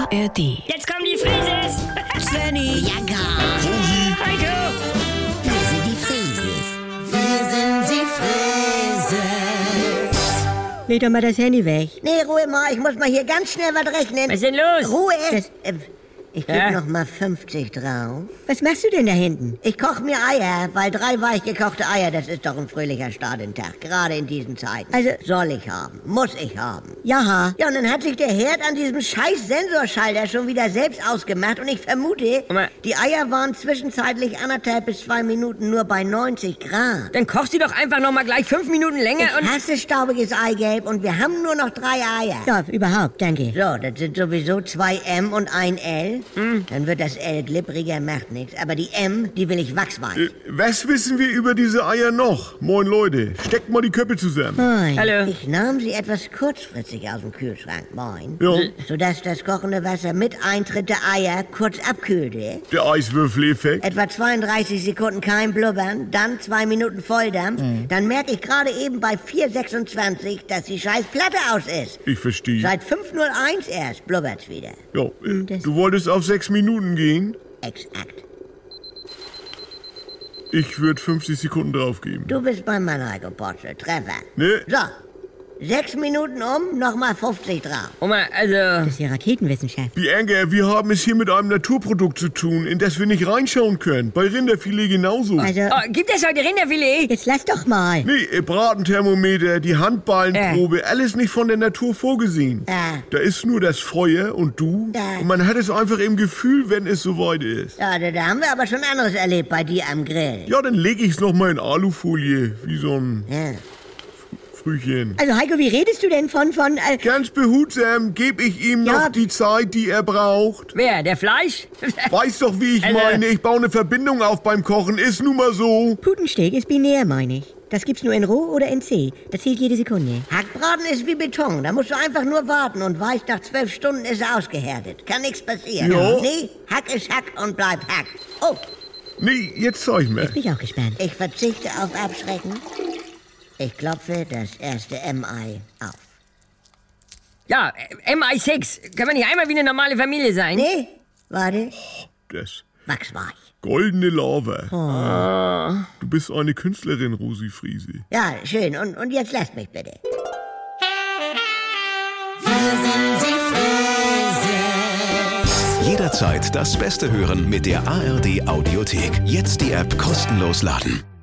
ARD. Jetzt kommen die Frises! Svenny, ja gar. Heiko! Wir sind die Frieses. Wir sind die Frieses. Leg doch mal das Handy weg. Nee, Ruhe mal, ich muss mal hier ganz schnell was rechnen. Was ist denn los? Ruhe! Ich geb Ja? noch mal 50 drauf. Was machst du denn da hinten? Ich koch mir Eier, weil 3 weich gekochte Eier, das ist doch ein fröhlicher Start in den Tag. Gerade in diesen Zeiten. Also- soll ich haben, muss ich haben. Ja. Ja, und dann hat sich der Herd an diesem scheiß Sensorschalter schon wieder selbst ausgemacht und ich vermute, Aber- die Eier waren zwischenzeitlich 1,5 bis 2 Minuten nur bei 90 Grad. Dann kochst du doch einfach noch mal gleich 5 Minuten länger Ich und... hasse staubiges Eigelb und wir haben nur noch 3 Eier. Ja, überhaupt, danke. So, das sind sowieso 2 M und ein L. Dann wird das L glibbriger, macht nichts. Aber die M, die will ich wachsweich. Was wissen wir über diese Eier noch? Moin Leute, steckt mal die Köpfe zusammen. Moin. Hallo. Ich nahm sie etwas kurzfristig aus dem Kühlschrank, moin. Ja, Sodass das kochende Wasser mit Eintritt der Eier kurz abkühlte. der Eiswürfel-Effekt. Etwa 32 Sekunden kein Blubbern, dann 2 Minuten Volldampf. Dann merke ich gerade eben bei 4,26, dass die scheiß Platte aus ist. Ich verstehe. Seit 5:01 erst blubbert's wieder. Ja, du wolltest auf 6 Minuten gehen? Exakt. Ich würde 50 Sekunden draufgeben. Du bist mein Mann, Heiko Potschel. Treffer. Ne? So, 6 Minuten nochmal 50 drauf. Oma, also... Das ist ja Raketenwissenschaft. Bianca, wir haben es hier mit einem Naturprodukt zu tun, in das wir nicht reinschauen können. Bei Rinderfilet genauso. Also, Oh, gibt es heute Rinderfilet? jetzt lass doch mal. Nee, Bratenthermometer, die Handballenprobe, alles nicht von der Natur vorgesehen. Ja. Da ist nur das Feuer und du. Ja. Und man hat es einfach im Gefühl, wenn es soweit ist. Ja, da haben wir aber schon anderes erlebt bei dir am Grill. Ja, dann lege ich es nochmal in Alufolie, wie so ein Ja. Frühchen. Also Heiko, wie redest du denn von Ganz behutsam gebe ich ihm Ja. noch die Zeit, die er braucht. Wer, der Fleisch? Weiß doch, wie ich Also- meine. Ich baue eine Verbindung auf beim Kochen. Ist nun mal so. Putensteg ist binär, meine ich. Das gibt's nur in Roh oder in C. Das zählt jede Sekunde. Hackbraten ist wie Beton. Da musst du einfach nur warten und weißt, nach 12 Stunden ist er ausgehärtet. Kann nichts passieren. Ja. Nee, Hack ist Hack und bleibt Hack. Oh, Nee, jetzt zeig mir. Bin ich auch gespannt. ich verzichte auf Abschrecken. Ich klopfe das erste M-Ei auf. Ja, MI6. Können wir nicht einmal wie eine normale Familie sein? Nee, warte, Das wachsweich. goldene Lava. Du bist eine Künstlerin, Rosi Friese. Ja, schön. Und jetzt lasst mich bitte. Jederzeit das Beste hören mit der ARD Audiothek. Jetzt die App kostenlos laden.